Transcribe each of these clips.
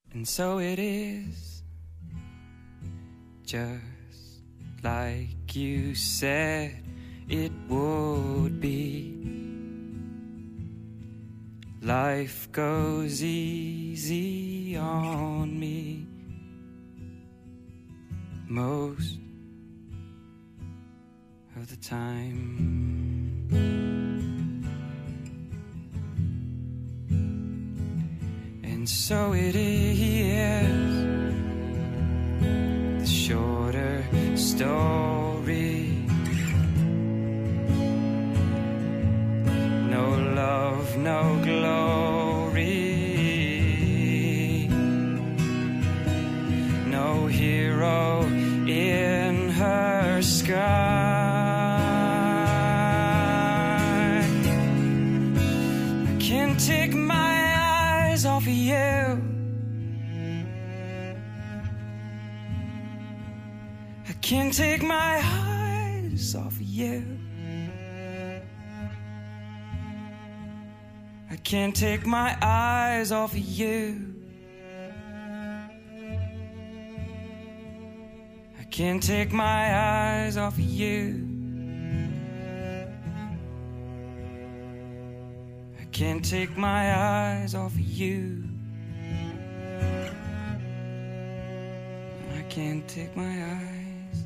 And so it is, just like you said it would be. Life goes easy on me most of the time. And so it is, the shorter story. No love, no glory. No hero in her sky. I can't take my eyes off of you. I can't take my eyes off of you. I can't take my eyes off of you. I can't take my eyes off of you. I can't take my eyes off of you. I can't take my eyes.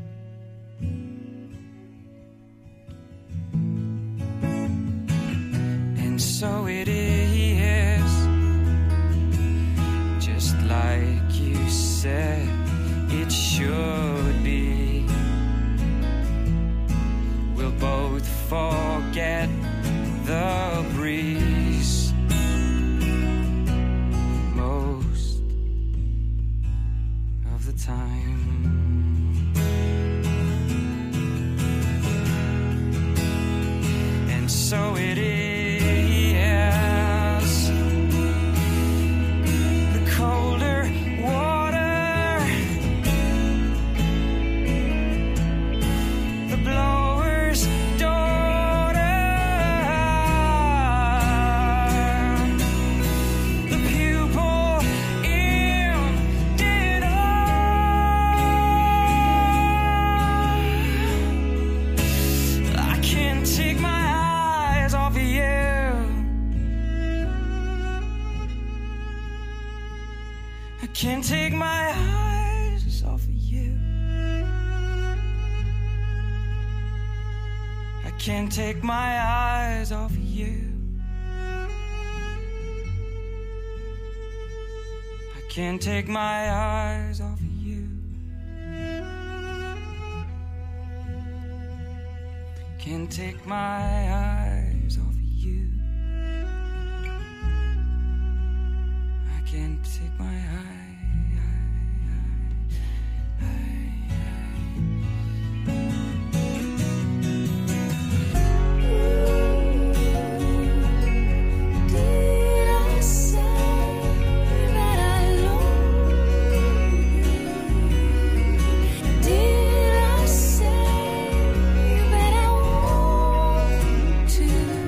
And so it is, just like you said it should be. We'll both forget the breeze most of the time. And so it is, the colder water, the blower's daughter, the pupil in dinner. I can't take my eyes off of you. I can't take my eyes off of you. I can't take my eyes off of you. I can't take my eyes off of you. Can't take my eyes off of you. I can't take my eyes. Did I say that I love you? Did I say that I want to?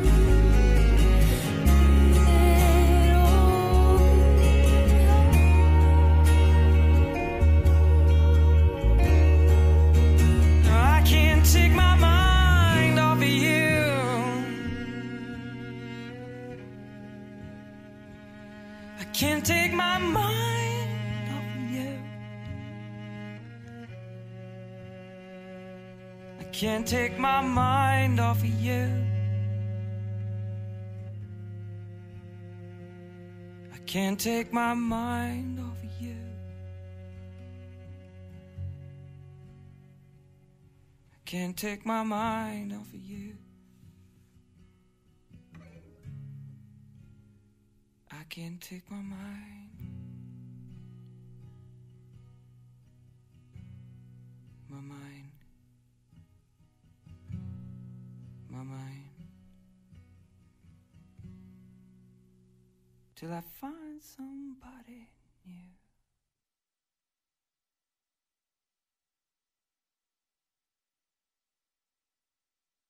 I can't take my mind off of you. I can't take my mind off of you. I can't take my mind off of you. I can't take my mind off of you. I can't take my mind off of you. I can't take my mind. My mind. My mind. Till I find somebody new.